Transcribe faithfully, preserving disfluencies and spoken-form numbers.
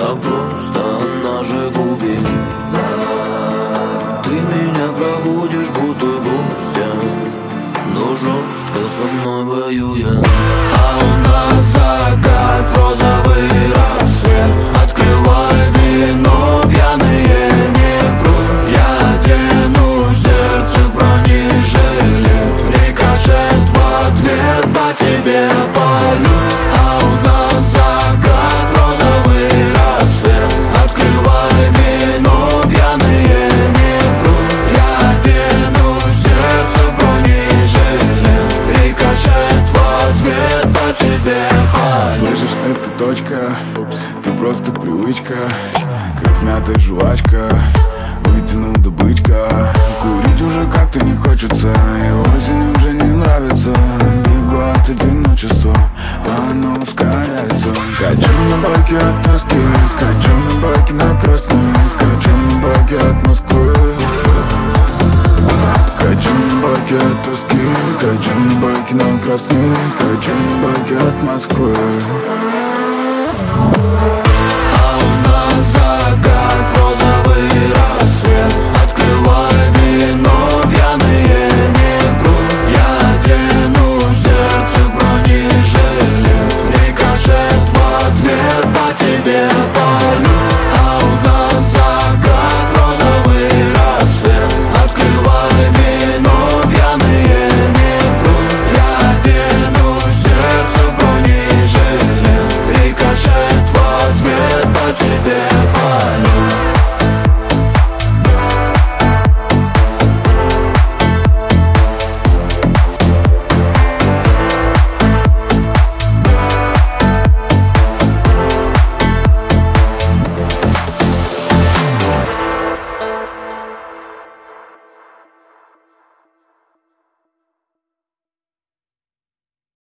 Да просто она же губит. Ты меня пробудишь, будто гостя, но жестко со мной воюя. А у нас закат, розовый рассвет. Открывай вино, пьяные не врут. Я одену сердце в бронежилет. Рикошет в ответ по тебе полю. А у нас закат, розовый рассвет. Открывай вино, пьяные не врут. Я одену сердце в бронежилет. Рикошет в ответ по тебе полю. Слышишь, это точка, ты просто привычка, как смятая жвачка, вытянул добычка. Курить уже как-то не хочется, и осень уже не нравится. Бегу от одиночества, оно ускоряется. Качу на байке от тоски,